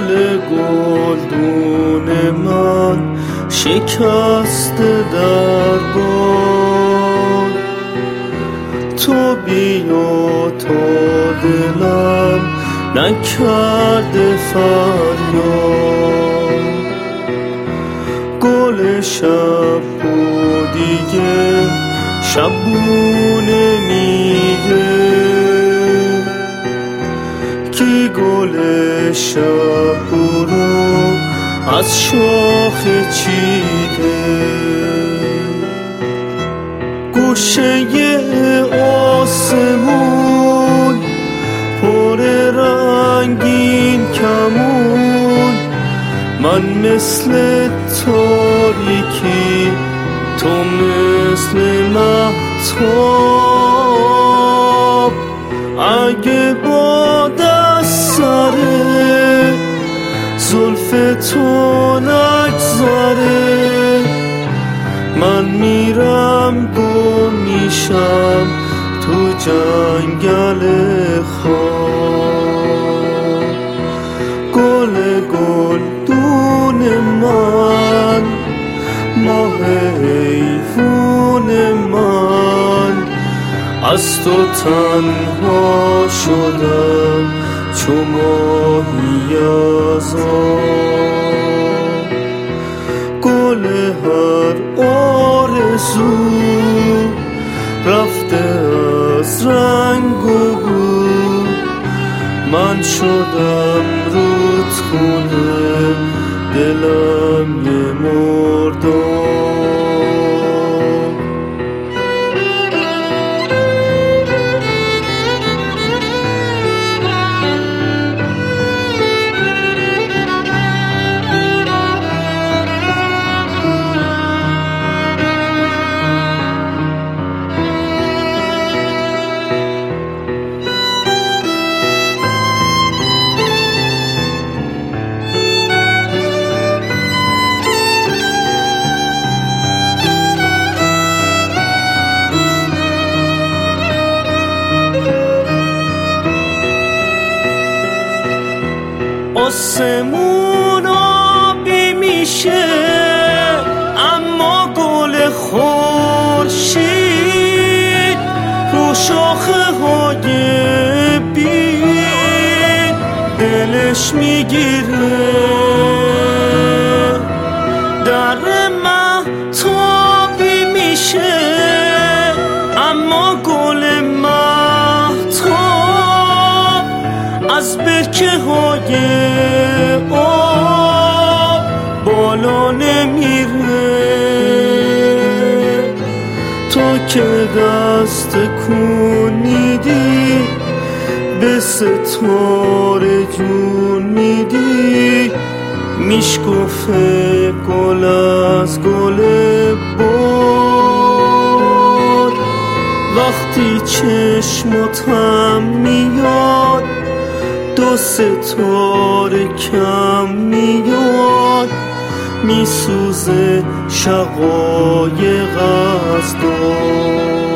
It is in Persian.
گل گلدون من شکسته در باد، تو بیا تا دلم نکرده فریاد. گل شب و دیگه شبونه میگه، کی گل شب رو از شاخه چیده. گوشه آسمون پر رنگین کمون، من مثل تاریکی تو مثل مهتاب. اگه با دست سره زلف تو نگذره، من میرم گم میشم تو جنگل خواب. گل گلدون من، ماه حیفون من، از تو تنها شدم چو ماهی از آب. گل هر آرزو رفته از رنگ و بو، من شدم رودخونه دلم یه مرداب. آسمون آبی میشه اما گل خورشید رو شاخه های بید دلش میگیره. در مهتابی میشه اما گل مهتاب از برکه های آب بالا نمیره. تو که دست کن میدی به ستاره جون میدی، میشکفه گل از گل باد. وقتی چشماتم میاد دو ستاره کم میاد، میسوزه شقایق از داد.